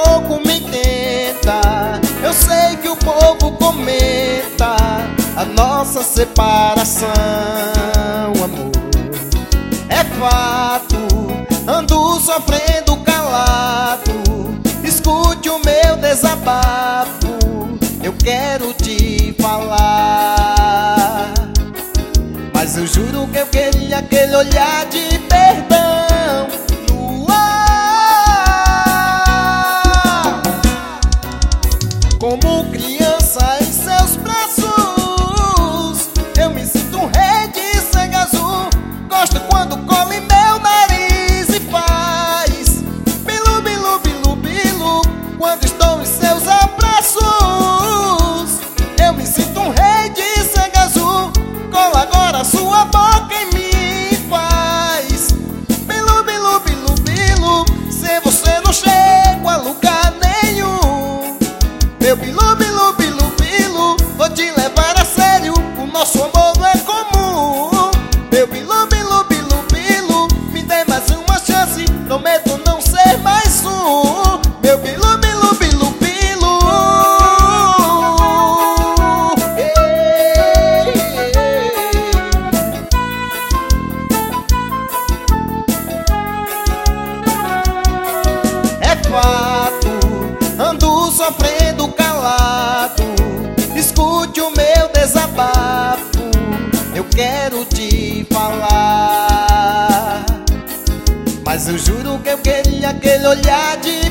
pouco me tenta. Eu sei que o povo comenta a nossa separação, amor. É fato, ando sofrendo calado. Escute o meu desabafo, eu quero te falar. Mas eu juro que eu queria aquele olhar de perdão no ar. Como criança em seus braços, eu me sinto um rei de sangue azul. Gosto quando come meu nariz e faz bilu, bilu, bilu, bilu. Quando estou em seus abraços, eu me sinto um rei de sangue azul. Cola agora sua boca em mim, faz bilu, bilu, bilu, bilu. Sem você não chego a lugar nenhum. Meu bilu, bilu, bilu, bilu, vou te levar a sério, o nosso amor não é comum. Meu bilu, bilu, bilu, bilu, me dê mais uma chance, prometo não ser mais um. Meu bilu, bilu, bilu, bilu. É fato, ando sofrendo calado. Escute o meu desabafo, eu quero te falar. Mas eu juro que eu queria aquele olhar de